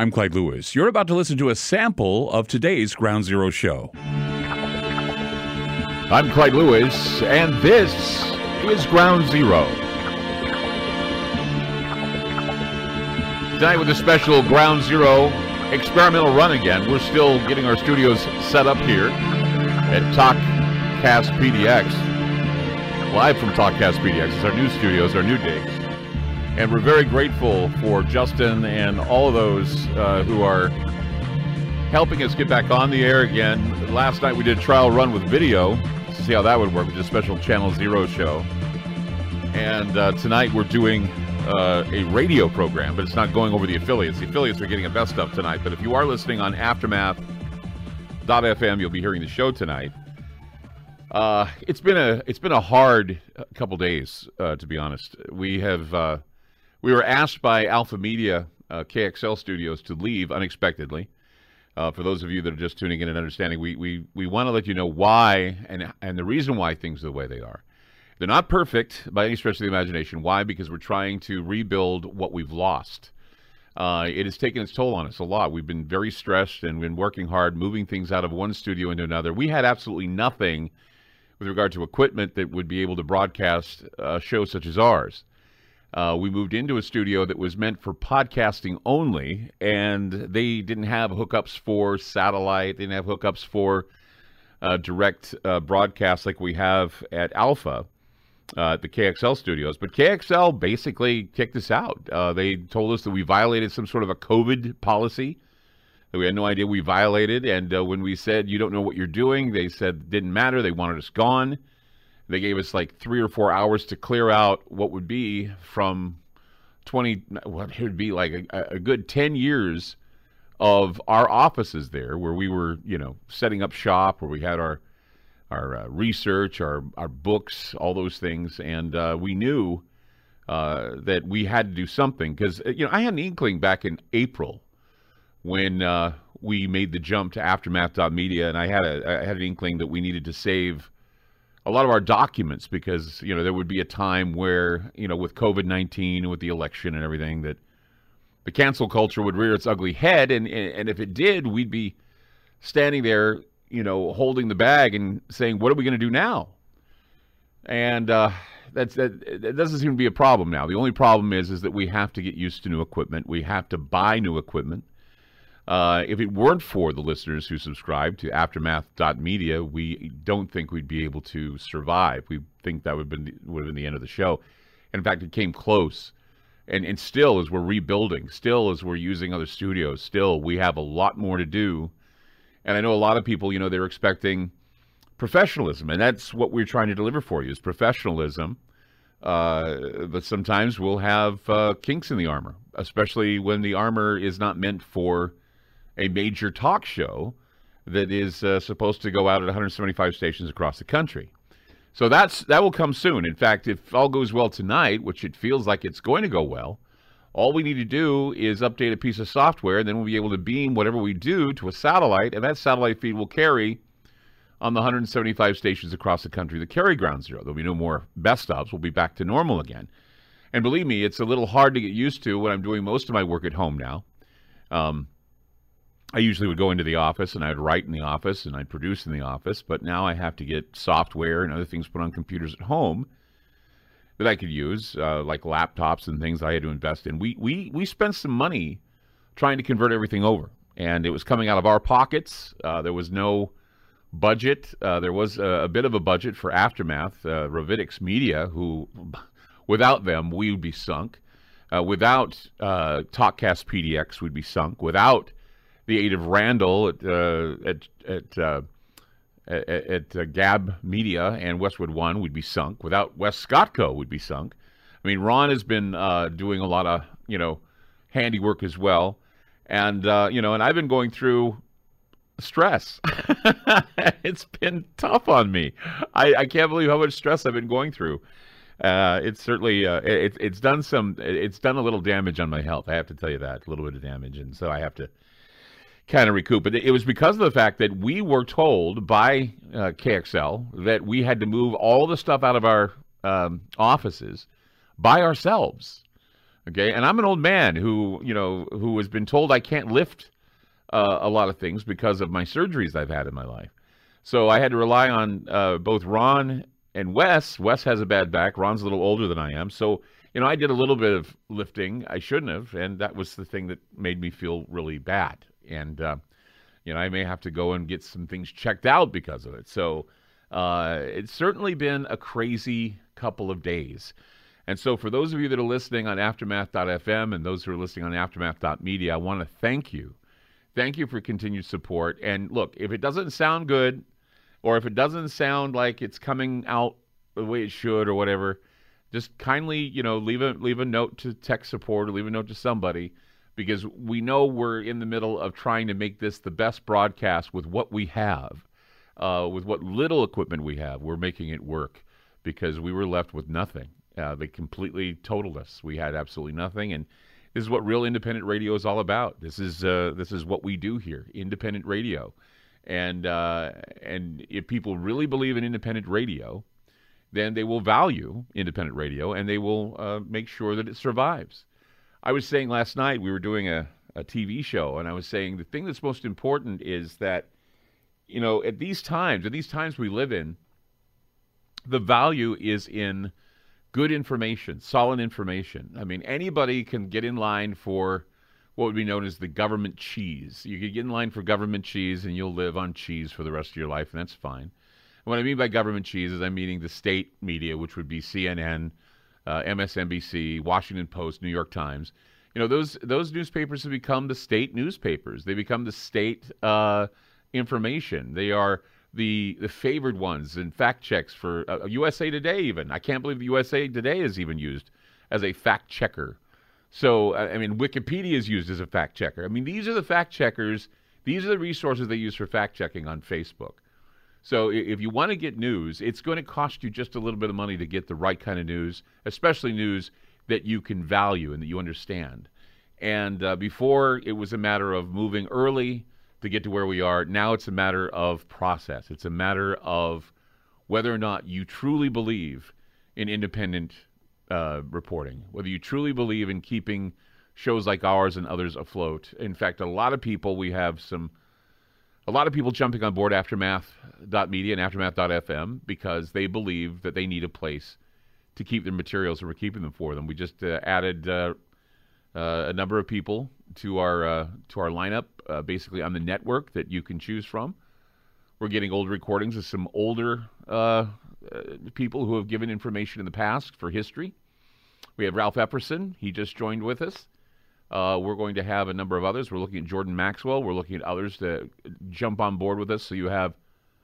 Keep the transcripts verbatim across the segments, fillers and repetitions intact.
I'm Clyde Lewis. You're about to listen to a sample of today's Ground Zero show. I'm Clyde Lewis, and this is Ground Zero. Tonight with a special Ground Zero experimental run again. We're still getting our studios set up here at TalkCast P D X. Live from TalkCast P D X. It's our new studios, our new digs. And we're very grateful for Justin and all of those uh, who are helping us get back on the air again. Last night we did a trial run with video to see how that would work. We did a special Channel Zero show. And uh, tonight we're doing uh, a radio program, but it's not going over the affiliates. The affiliates are getting the best stuff tonight. But if you are listening on aftermath dot f m, you'll be hearing the show tonight. Uh, it's been a it's been a hard couple days, uh, to be honest. We have uh, we were asked by Alpha Media uh, K X L Studios to leave unexpectedly. Uh, for those of you that are just tuning in and understanding, we we we want to let you know why and and the reason why things are the way they are. They're not perfect by any stretch of the imagination. Why? Because we're trying to rebuild what we've lost. Uh, it has taken its toll on us a lot. We've been very stressed and been working hard, moving things out of one studio into another. We had absolutely nothing with regard to equipment that would be able to broadcast a show such as ours. Uh, we moved into a studio that was meant for podcasting only, and they didn't have hookups for satellite. They didn't have hookups for uh, direct uh, broadcast like we have at Alpha, uh, at the K X L studios. But K X L basically kicked us out. Uh, they told us that we violated some sort of a COVID policy that we had no idea we violated. And uh, when we said, you don't know what you're doing, they said it didn't matter. They wanted us gone. They gave us like three or four hours to clear out what would be from twenty, what it would be like a, a good ten years of our offices there where we were, you know, setting up shop, where we had our our uh, research, our, our books, all those things. And uh, we knew uh, that we had to do something because, you know, I had an inkling back in April when uh, we made the jump to aftermath dot media, and I had a I had an inkling that we needed to save a lot of our documents because, you know, there would be a time where, you know, with COVID nineteen and with the election and everything, that the cancel culture would rear its ugly head. And, and if it did, we'd be standing there, you know, holding the bag and saying, what are we going to do now? And uh, that's, that, that doesn't seem to be a problem now. The only problem is, is that we have to get used to new equipment. We have to buy new equipment. Uh, if it weren't for the listeners who subscribe to aftermath dot media, we don't think we'd be able to survive. We think that would have been, would have been the end of the show. In fact, it came close. And, and still, as we're rebuilding, still as we're using other studios, still we have a lot more to do. And I know a lot of people, you know, they're expecting professionalism. And that's what we're trying to deliver for you, is professionalism. Uh, but sometimes we'll have uh, kinks in the armor, especially when the armor is not meant for a major talk show that is uh, supposed to go out at one hundred seventy-five stations across the country. So that's that will come soon. In fact, if all goes well tonight, which it feels like it's going to go well, all we need to do is update a piece of software, and then we'll be able to beam whatever we do to a satellite, and that satellite feed will carry on the one hundred seventy-five stations across the country that carry Ground Zero. There'll be no more best ofs. We'll be back to normal again. And believe me, it's a little hard to get used to when I'm doing most of my work at home now. Um, I usually would go into the office and I'd write in the office and I'd produce in the office, but now I have to get software and other things put on computers at home that I could use, uh, like laptops and things I had to invest in. We we we spent some money trying to convert everything over, and it was coming out of our pockets. Uh, there was no budget. Uh, there was a, a bit of a budget for Aftermath, uh, Ravitix Media, who without them we would be sunk. Uh, without uh, TalkCast P D X, we'd be sunk. Without the aid of Randall at uh, at at, uh, at, at uh, Gab Media and Westwood One, we'd be sunk. Without Wes Scottco, we'd be sunk. I mean, Ron has been uh, doing a lot of, you know, handiwork as well, and uh, you know, and I've been going through stress. It's been tough on me. I, I can't believe how much stress I've been going through. Uh, it's certainly uh, it, it's done some it's done a little damage on my health. I have to tell you that, a little bit of damage, and so I have to kind of recoup. But it was because of the fact that we were told by uh, K X L that we had to move all the stuff out of our um, offices by ourselves. Okay, and I'm an old man who, you know, who has been told I can't lift uh, a lot of things because of my surgeries I've had in my life. So I had to rely on uh, both Ron and Wes. Wes has a bad back. Ron's a little older than I am. So, you know, I did a little bit of lifting. I shouldn't have, and that was the thing that made me feel really bad. And, uh, you know, I may have to go and get some things checked out because of it. So uh, it's certainly been a crazy couple of days. And so for those of you that are listening on aftermath dot f m and those who are listening on aftermath dot media, I want to thank you. Thank you for continued support. And look, if it doesn't sound good, or if it doesn't sound like it's coming out the way it should or whatever, just kindly, you know, leave a leave a note to tech support or leave a note to somebody, because we know we're in the middle of trying to make this the best broadcast with what we have, uh, with what little equipment we have. We're making it work because we were left with nothing. Uh, they completely totaled us. We had absolutely nothing, and this is what real independent radio is all about. This is uh, this is what we do here, independent radio. And uh, and if people really believe in independent radio, then they will value independent radio, and they will uh, make sure that it survives. I was saying last night, we were doing a, a T V show, and I was saying the thing that's most important is that, you know, at these times, at these times we live in, the value is in good information, solid information. I mean, anybody can get in line for what would be known as the government cheese. You could get in line for government cheese, and you'll live on cheese for the rest of your life, and that's fine. And what I mean by government cheese is I'm meaning the state media, which would be C N N, uh, M S N B C, Washington Post, New York Times. You know, those those newspapers have become the state newspapers. They become the state uh, information. They are the the favored ones in fact checks for uh, U S A Today even. I can't believe the U S A Today is even used as a fact checker. So, I mean, Wikipedia is used as a fact checker. I mean, these are the fact checkers. These are the resources they use for fact checking on Facebook. So if you want to get news, it's going to cost you just a little bit of money to get the right kind of news, especially news that you can value and that you understand. And uh, before, it was a matter of moving early to get to where we are. Now it's a matter of process. It's a matter of whether or not you truly believe in independent uh, reporting, whether you truly believe in keeping shows like ours and others afloat. In fact, a lot of people, we have some, a lot of people jumping on board aftermath dot media and aftermath dot f m because they believe that they need a place to keep their materials, and we're keeping them for them. We just uh, added uh, uh, a number of people to our uh, to our lineup, uh, basically on the network that you can choose from. We're getting old recordings of some older uh, uh, people who have given information in the past for history. We have Ralph Epperson. He just joined with us. Uh, we're going to have a number of others. We're looking at Jordan Maxwell. We're looking at others to jump on board with us. So you have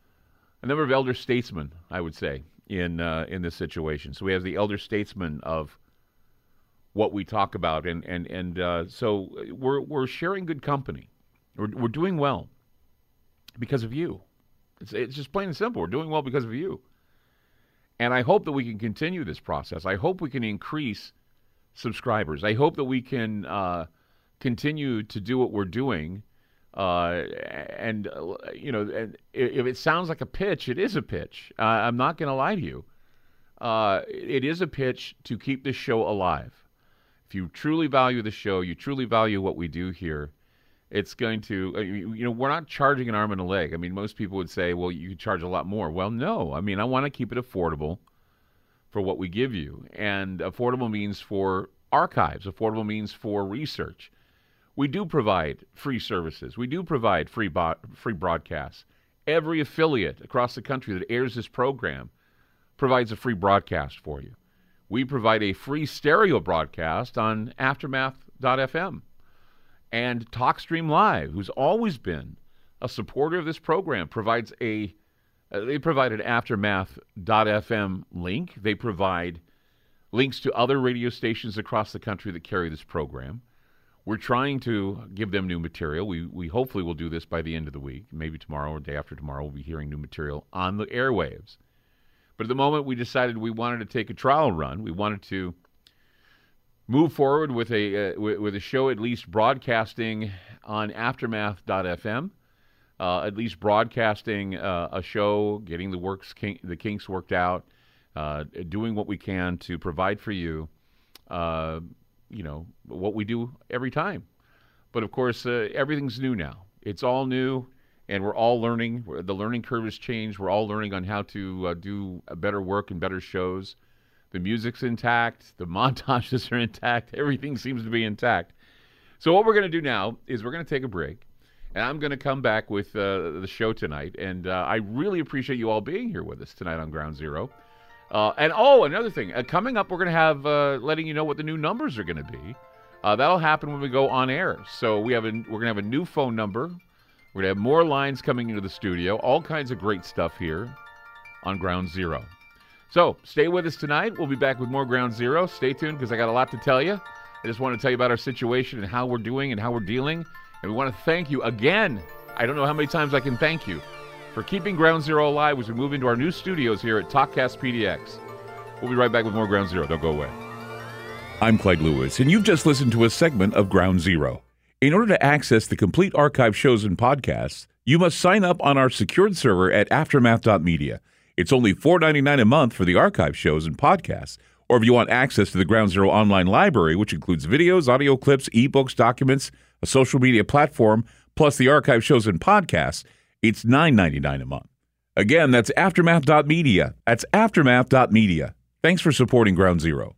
a number of elder statesmen, I would say, in uh, in this situation. So we have the elder statesmen of what we talk about, and and and uh, so we're we're sharing good company. We're we're doing well because of you. It's it's just plain and simple. We're doing well because of you, and I hope that we can continue this process. I hope we can increase subscribers. I hope that we can uh, continue to do what we're doing. Uh, and uh, you know, and if it sounds like a pitch, it is a pitch. Uh, I'm not going to lie to you. Uh, it is a pitch to keep this show alive. If you truly value the show, you truly value what we do here, it's going to, uh, you, you know, we're not charging an arm and a leg. I mean, most people would say, well, you could charge a lot more. Well, no. I mean, I want to keep it affordable for what we give you. And affordable means for archives. Affordable means for research. We do provide free services. We do provide free bo- free broadcasts. Every affiliate across the country that airs this program provides a free broadcast for you. We provide a free stereo broadcast on aftermath dot f m. And TalkStream Live, who's always been a supporter of this program, provides a uh, they provide an aftermath dot f m link. They provide links to other radio stations across the country that carry this program. We're trying to give them new material. We we hopefully will do this by the end of the week. Maybe tomorrow or day after tomorrow we'll be hearing new material on the airwaves. But at the moment, we decided we wanted to take a trial run. We wanted to move forward with a uh, with, with a show at least broadcasting on aftermath dot f m, uh, at least broadcasting uh, a show, getting the works kink, the kinks worked out, uh, doing what we can to provide for you uh, you know, what we do every time. But, of course, uh, everything's new now. It's all new, and we're all learning. The learning curve has changed. We're all learning on how to uh, do a better work and better shows. The music's intact. The montages are intact. Everything seems to be intact. So what we're going to do now is we're going to take a break, and I'm going to come back with uh, the show tonight. And uh, I really appreciate you all being here with us tonight on Ground Zero. Uh, and, oh, another thing. Uh, coming up, we're going to have uh, letting you know what the new numbers are going to be. Uh, that'll happen when we go on air. So we have a, we're going to have a new phone number. We're going to have more lines coming into the studio. All kinds of great stuff here on Ground Zero. So stay with us tonight. We'll be back with more Ground Zero. Stay tuned because I got a lot to tell you. I just want to tell you about our situation and how we're doing and how we're dealing. And we want to thank you again. I don't know how many times I can thank you for keeping Ground Zero alive as we move into our new studios here at TalkCast P D X. We'll be right back with more Ground Zero. Don't go away. I'm Clyde Lewis, and you've just listened to a segment of Ground Zero. In order to access the complete archive shows and podcasts, you must sign up on our secured server at aftermath dot media. It's only four dollars and ninety-nine cents a month for the archive shows and podcasts. Or if you want access to the Ground Zero online library, which includes videos, audio clips, ebooks, documents, a social media platform, plus the archive shows and podcasts, it's nine dollars and ninety-nine cents a month. Again, that's aftermath dot media. That's aftermath dot media. Thanks for supporting Ground Zero.